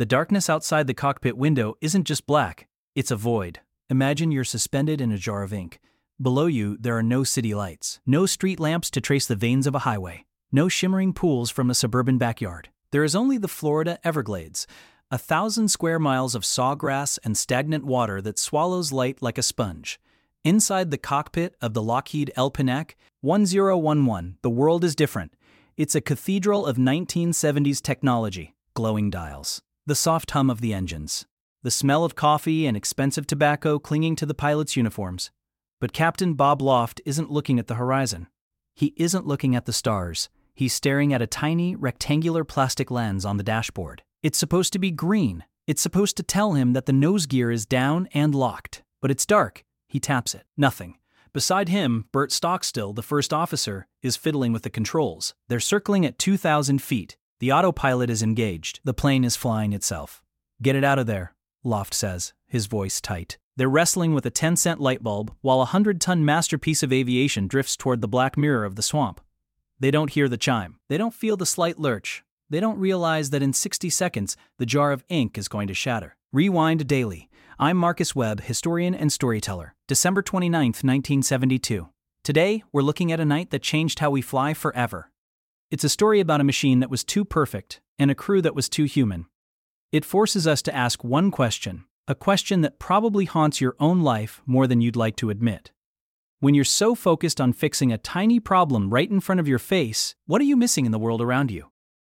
The darkness outside the cockpit window isn't just black, it's a void. Imagine you're suspended in a jar of ink. Below you, there are no city lights, no street lamps to trace the veins of a highway, no shimmering pools from a suburban backyard. There is only the Florida Everglades, 1,000 square miles of sawgrass and stagnant water that swallows light like a sponge. Inside the cockpit of the Lockheed El Panak 1011, the world is different. It's a cathedral of 1970s technology, glowing dials, the soft hum of the engines, the smell of coffee and expensive tobacco clinging to the pilots' uniforms. But Captain Bob Loft isn't looking at the horizon. He isn't looking at the stars. He's staring at a tiny, rectangular plastic lens on the dashboard. It's supposed to be green. It's supposed to tell him that the nose gear is down and locked. But it's dark. He taps it. Nothing. Beside him, Bert Stockstill, the first officer, is fiddling with the controls. They're circling at 2,000 feet. The autopilot is engaged. The plane is flying itself. "Get it out of there," Loft says, his voice tight. They're wrestling with a 10-cent light bulb while a 100-ton masterpiece of aviation drifts toward the black mirror of the swamp. They don't hear the chime. They don't feel the slight lurch. They don't realize that in 60 seconds, the jar of ink is going to shatter. Rewind Daily. I'm Marcus Webb, historian and storyteller. December 29, 1972. Today, we're looking at a night that changed how we fly forever. It's a story about a machine that was too perfect and a crew that was too human. It forces us to ask one question, a question that probably haunts your own life more than you'd like to admit. When you're so focused on fixing a tiny problem right in front of your face, what are you missing in the world around you?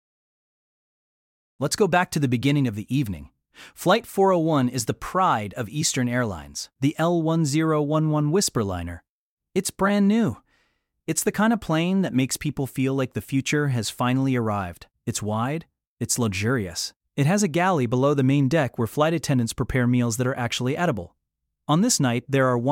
Let's go back to the beginning of the evening. Flight 401 is the pride of Eastern Airlines, the L1011 Whisperliner. It's brand new. It's the kind of plane that makes people feel like the future has finally arrived. It's wide, it's luxurious. It has a galley below the main deck where flight attendants prepare meals that are actually edible. On this night, there are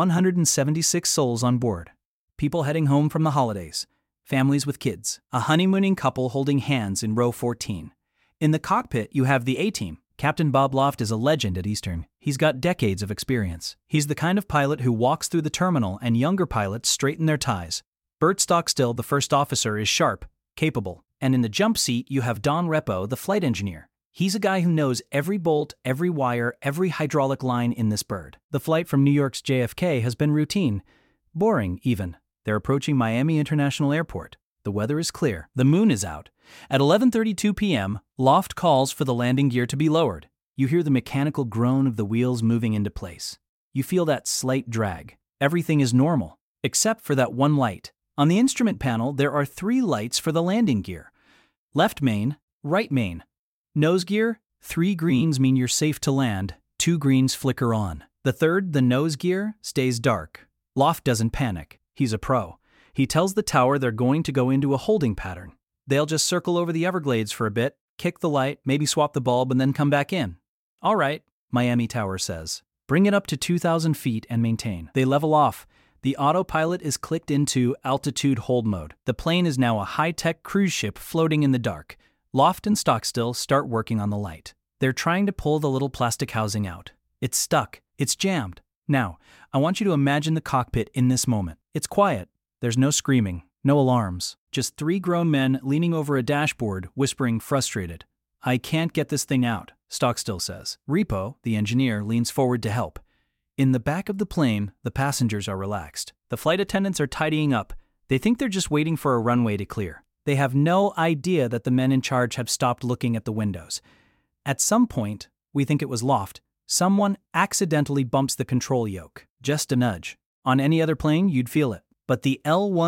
176 souls on board. People heading home from the holidays, families with kids, a honeymooning couple holding hands in row 14. In the cockpit, you have the A-Team. Captain Bob Loft is a legend at Eastern. He's got decades of experience. He's the kind of pilot who walks through the terminal and younger pilots straighten their ties. Bert Stockstill, the first officer, is sharp, capable. And in the jump seat, you have Don Repo, the flight engineer. He's a guy who knows every bolt, every wire, every hydraulic line in this bird. The flight from New York's JFK has been routine. Boring, even. They're approaching Miami International Airport. The weather is clear. The moon is out. At 11:32 p.m., Loft calls for the landing gear to be lowered. You hear the mechanical groan of the wheels moving into place. You feel that slight drag. Everything is normal, except for that one light. On the instrument panel, there are 3 lights for the landing gear. Left main, right main. Nose gear, 3 greens mean you're safe to land, 2 greens flicker on. The third, the nose gear, stays dark. Loft doesn't panic. He's a pro. He tells the tower they're going to go into a holding pattern. They'll just circle over the Everglades for a bit, kick the light, maybe swap the bulb, and then come back in. "All right," Miami Tower says. "Bring it up to 2,000 feet and maintain." They level off. The autopilot is clicked into altitude hold mode. The plane is now a high-tech cruise ship floating in the dark. Loft and Stockstill start working on the light. They're trying to pull the little plastic housing out. It's stuck. It's jammed. Now, I want you to imagine the cockpit in this moment. It's quiet. There's no screaming, no alarms. Just 3 grown men leaning over a dashboard, whispering frustrated. "I can't get this thing out," Stockstill says. Repo, the engineer, leans forward to help. In the back of the plane, the passengers are relaxed. The flight attendants are tidying up. They think they're just waiting for a runway to clear. They have no idea that the men in charge have stopped looking at the windows. At some point, we think it was Loft, someone accidentally bumps the control yoke. Just a nudge. On any other plane, you'd feel it. But the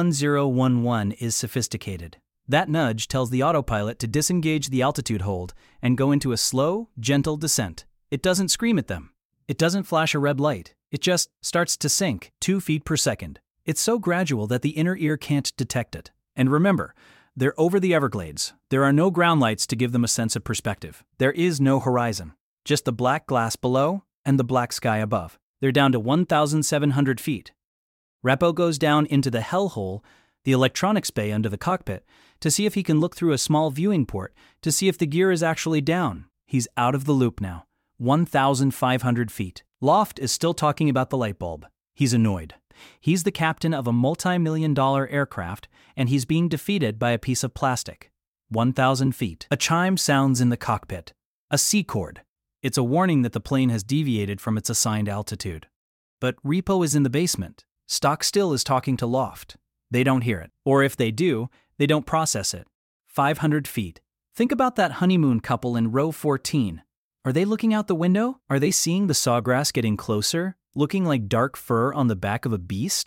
L1011 is sophisticated. That nudge tells the autopilot to disengage the altitude hold and go into a slow, gentle descent. It doesn't scream at them. It doesn't flash a red light. It just starts to sink 2 feet per second. It's so gradual that the inner ear can't detect it. And remember, they're over the Everglades. There are no ground lights to give them a sense of perspective. There is no horizon. Just the black glass below and the black sky above. They're down to 1,700 feet. Repo goes down into the hellhole, the electronics bay under the cockpit, to see if he can look through a small viewing port to see if the gear is actually down. He's out of the loop now. 1,500 feet. Loft is still talking about the light bulb. He's annoyed. He's the captain of a multi-million-dollar aircraft, and he's being defeated by a piece of plastic. 1,000 feet. A chime sounds in the cockpit. A C-chord. It's a warning that the plane has deviated from its assigned altitude. But Repo is in the basement. Stock Still is talking to Loft. They don't hear it. Or if they do, they don't process it. 500 feet. Think about that honeymoon couple in row 14. Are they looking out the window? Are they seeing the sawgrass getting closer, looking like dark fur on the back of a beast?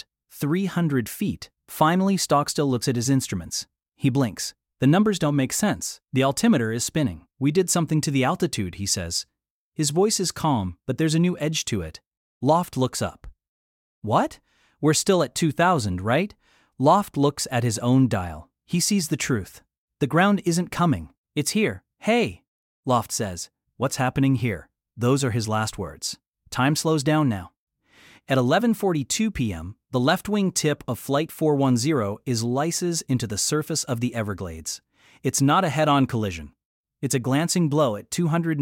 300 feet. Finally, Stock Still looks at his instruments. He blinks. The numbers don't make sense. The altimeter is spinning. We did something to the altitude, he says. His voice is calm, but there's a new edge to it. Loft looks up. What? We're still at 2,000, right? Loft looks at his own dial. He sees the truth. The ground isn't coming. It's here. Hey! Loft says. What's happening here? Those are his last words. Time slows down now. At 11:42 p.m., the left-wing tip of Flight 410 is lyses into the surface of the Everglades. It's not a head-on collision. It's a glancing blow at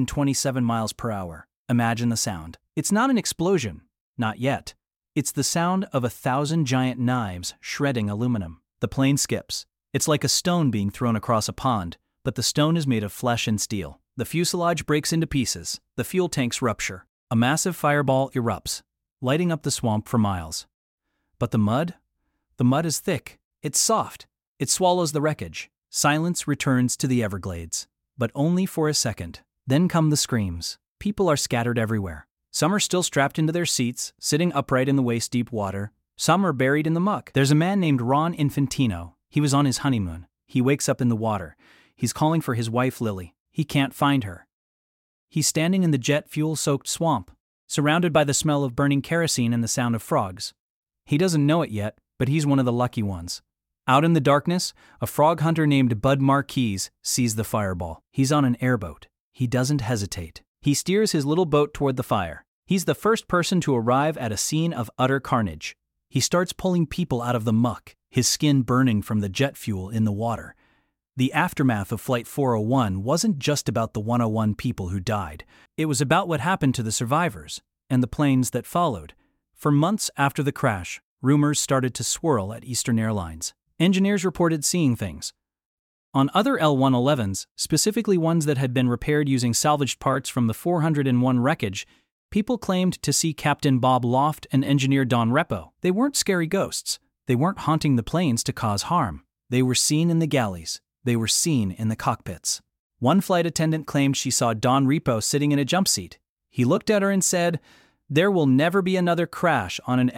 227 miles per hour. Imagine the sound. It's not an explosion. Not yet. It's the sound of 1,000 giant knives shredding aluminum. The plane skips. It's like a stone being thrown across a pond, but the stone is made of flesh and steel. The fuselage breaks into pieces. The fuel tanks rupture. A massive fireball erupts, lighting up the swamp for miles. But the mud? The mud is thick. It's soft. It swallows the wreckage. Silence returns to the Everglades. But only for a second. Then come the screams. People are scattered everywhere. Some are still strapped into their seats, sitting upright in the waist-deep water. Some are buried in the muck. There's a man named Ron Infantino. He was on his honeymoon. He wakes up in the water. He's calling for his wife Lily. He can't find her. He's standing in the jet fuel-soaked swamp, surrounded by the smell of burning kerosene and the sound of frogs. He doesn't know it yet, but he's one of the lucky ones. Out in the darkness, a frog hunter named Bud Marquise sees the fireball. He's on an airboat. He doesn't hesitate. He steers his little boat toward the fire. He's the first person to arrive at a scene of utter carnage. He starts pulling people out of the muck, his skin burning from the jet fuel in the water. The aftermath of Flight 401 wasn't just about the 101 people who died. It was about what happened to the survivors and the planes that followed. For months after the crash, rumors started to swirl at Eastern Airlines. Engineers reported seeing things. On other L-111s, specifically ones that had been repaired using salvaged parts from the 401 wreckage, people claimed to see Captain Bob Loft and engineer Don Repo. They weren't scary ghosts. They weren't haunting the planes to cause harm. They were seen in the galleys. They were seen in the cockpits. One flight attendant claimed she saw Don Repo sitting in a jump seat. He looked at her and said, "There will never be another crash on an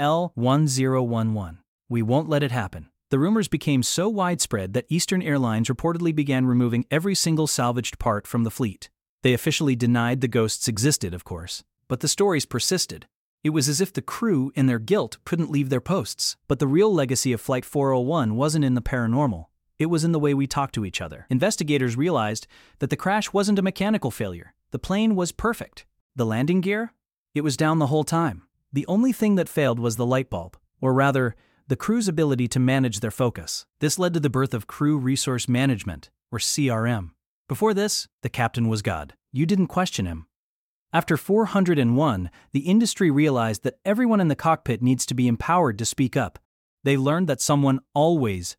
L-1011. We won't let it happen." The rumors became so widespread that Eastern Airlines reportedly began removing every single salvaged part from the fleet. They officially denied the ghosts existed, of course, but the stories persisted. It was as if the crew, in their guilt, couldn't leave their posts. But the real legacy of Flight 401 wasn't in the paranormal. It was in the way we talked to each other. Investigators realized that the crash wasn't a mechanical failure. The plane was perfect. The landing gear? It was down the whole time. The only thing that failed was the light bulb, or rather, the crew's ability to manage their focus. This led to the birth of Crew Resource Management, or CRM. Before this, the captain was God. You didn't question him. After 401, the industry realized that everyone in the cockpit needs to be empowered to speak up. They learned that someone always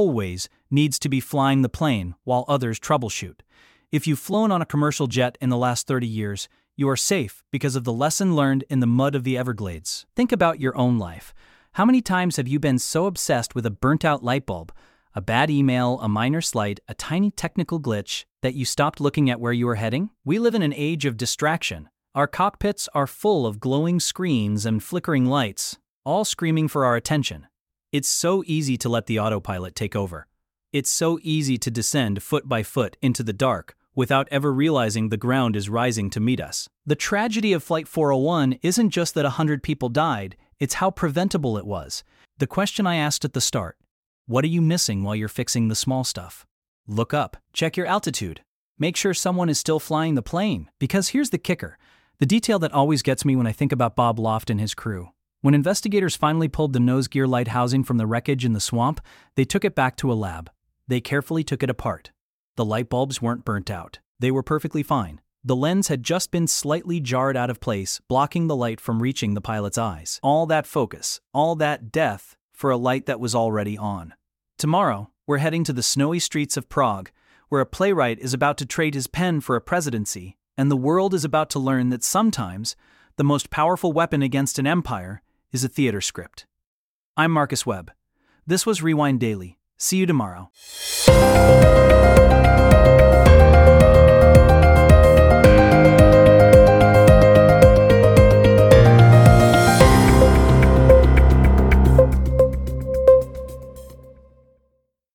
needs to be flying the plane while others troubleshoot. If you've flown on a commercial jet in the last 30 years, you are safe because of the lesson learned in the mud of the Everglades. Think about your own life. How many times have you been so obsessed with a burnt-out light bulb, a bad email, a minor slight, a tiny technical glitch, that you stopped looking at where you were heading? We live in an age of distraction. Our cockpits are full of glowing screens and flickering lights, all screaming for our attention. It's so easy to let the autopilot take over. It's so easy to descend foot by foot into the dark without ever realizing the ground is rising to meet us. The tragedy of Flight 401 isn't just that 100 people died, it's how preventable it was. The question I asked at the start, what are you missing while you're fixing the small stuff? Look up, check your altitude. Make sure someone is still flying the plane. Because here's the kicker, the detail that always gets me when I think about Bob Loft and his crew. When investigators finally pulled the nose gear light housing from the wreckage in the swamp, they took it back to a lab. They carefully took it apart. The light bulbs weren't burnt out. They were perfectly fine. The lens had just been slightly jarred out of place, blocking the light from reaching the pilot's eyes. All that focus, all that depth for a light that was already on. Tomorrow, we're heading to the snowy streets of Prague, where a playwright is about to trade his pen for a presidency, and the world is about to learn that sometimes the most powerful weapon against an empire is a theater script. I'm Marcus Webb. This was Rewind Daily. See you tomorrow.